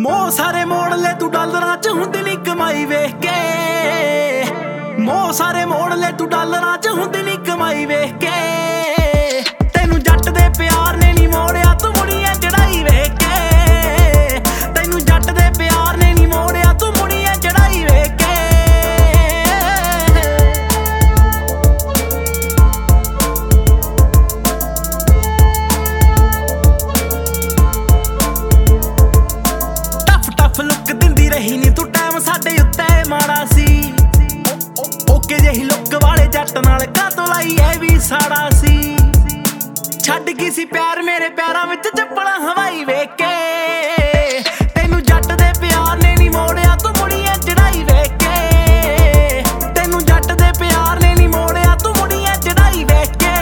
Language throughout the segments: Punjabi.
ਮੋਹ ਸਾਰੇ ਮੋੜ ਲੈ ਤੂੰ ਡਾਲਰਾਂ ਚ ਹੁੰਦੀ ਨੀ ਕਮਾਈ ਵੇਖ ਕੇ। ਮੋਹ ਸਾਰੇ ਮੋੜ ਲੈ ਤੂੰ ਡਾਲਰਾਂ ਚ ਹੁੰਦੀ ਨੀ ਕਮਾਈ ਵੇਖ ਕੇ। ਤੈਨੂੰ ਜੱਟ ਦੇ ਪਿਆਰ ਨੇ ਨੀ ਮੋੜਿਆ ਤੂੰ ਮੁੜੀਆਂ ਚੜਾਈ ਵੇਖ ਕੇ। ਤੈਨੂੰ ਜੱਟ ਦੇ ਪਿਆਰ ਨੇ ਨੀ ਮੋੜਿਆ ਤੂੰ ਮੁੜੀਆਂ ਚੜਾਈ ਵੇਖ ਕੇ। ਲੁੱਕ ਦਿੰਦੀ ਰਹੀ ਨੀ ਤੂੰ ਟਾਈਮ ਸਾਡੇ ਉੱਤੇ ਮਾੜਾ ਸੀ। ਓਕੇ ਜਿਹੀ ਲੁੱਕ ਵਾਲੇ ਜੱਟ ਨਾਲ ਕਾਤੋਂ ਲਾਈ ਐ ਵੀ ਸਾੜਾ ਸੀ। ਛੱਡ ਗਈ ਸੀ ਪਿਆਰ ਮੇਰੇ ਪਿਆਰਾਂ ਵਿੱਚ ਚੱਪਲਾਂ ਹਵਾਈ ਵੇਖ ਕੇ। ਤੈਨੂੰ ਜੱਟ ਦੇ ਪਿਆਰ ਨੇ ਨੀ ਮੋੜਿਆ ਤੂੰ ਮੁੜੀਆਂ ਚੜਾਈ ਵੇਖ ਕੇ। ਤੈਨੂੰ ਜੱਟ ਦੇ ਪਿਆਰ ਨੇ ਨੀ ਮੋੜਿਆ ਤੂੰ ਮੁੜੀਆਂ ਚੜਾਈ ਵੇਖ ਕੇ।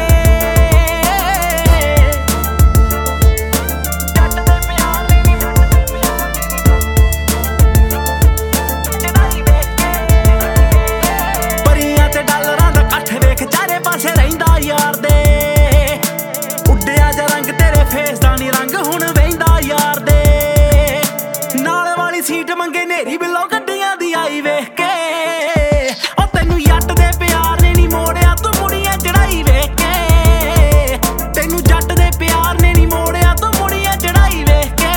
ਚਾਰੇ ਪਾਸੇ ਰਹਿੰਦਾ ਯਾਰ ਦੇ ਉੱਡਿਆ ਜਾ ਰੰਗ ਤੇਰੇ ਫੇਸ ਦਾ ਨੀ ਰੰਗ ਹੁਣ ਵਹਿੰਦਾ ਯਾਰ ਦੇ। ਨਾਲ ਵਾਲੀ ਸੀਟ ਮੰਗੇ ਨੇਰੀ ਬਿੱਲੋ ਗੱਡੀਆਂ ਦੀ ਆਈ ਵੇਖ ਕੇ। ਉਹ ਤੈਨੂੰ ਜੱਟ ਦੇ ਪਿਆਰ ਨੇ ਨੀ ਮੋੜਿਆ ਤੂੰ ਮੁੜੀਆਂ ਚੜਾਈ ਵੇਖ ਕੇ। ਤੈਨੂੰ ਜੱਟ ਦੇ ਪਿਆਰ ਨੇ ਨੀ ਮੋੜਿਆ ਤੂੰ ਮੁੜੀਆਂ ਚੜਾਈ ਵੇਖ ਕੇ।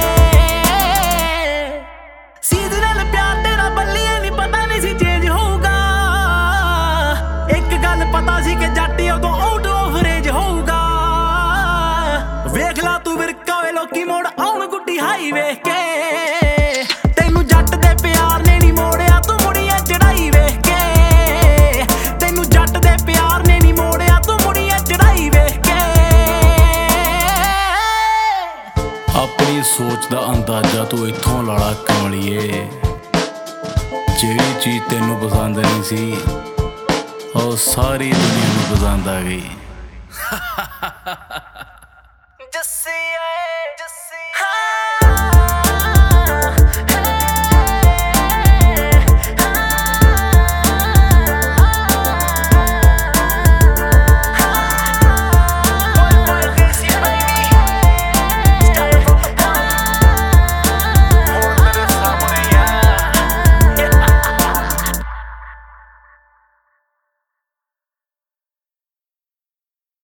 ਸੀਧੇ ਨਾਲ ਪਿਆਰ ਤੇਰਾ ਬੱਲੀਏ ਨੀ ਪਤਾ ਨੀ ਸੀ ਚੇਂਜ ਹੋਊਗਾ। ਇੱਕ ਗੱਲ ਪਤਾ ਸੀ ਕਿ ਜੱਟ ਉਦੋਂ ਆਊਟ ਆਫ ਰੇਂਜ ਹੋਊਗਾ। ਵੇਖ ਲਾ ਤੂੰ ਵਿਰਕਾ ਵੇ ਲੋਕੀ ਮੋੜ ਆਉਣ ਗੁੱਡੀ ਹਾਈ ਵੇਖ ਕੇ। ਤੈਨੂੰ ਜੱਟ ਦੇ ਪਿਆਰ ਨੇ ਨੀ ਮੋੜਿਆ ਤੂੰ ਮੁੜੀਆਂ ਚੜਾਈ ਵੇਖ ਕੇ। ਤੈਨੂੰ ਜੱਟ ਦੇ ਪਿਆਰ ਨੇ ਨੀ ਮੋੜਿਆ ਤੂੰ ਮੁੜੀਆਂ ਚੜਾਈ ਵੇਖ ਕੇ। ਆਪਣੀ ਸੋਚ ਦਾ ਅੰਦਾਜ਼ਾ ਤੂੰ ਇੱਥੋਂ ਲਾਲਾ ਕਮਲੀਏ। ਜਿਹੜੀ ਚੀਜ਼ ਤੈਨੂੰ ਪਸੰਦ ਨਹੀਂ ਸੀ ਉਹ ਸਾਰੀ ਦੁਨੀਆ ਨੂੰ ਪਸੰਦ ਆ ਗਈ।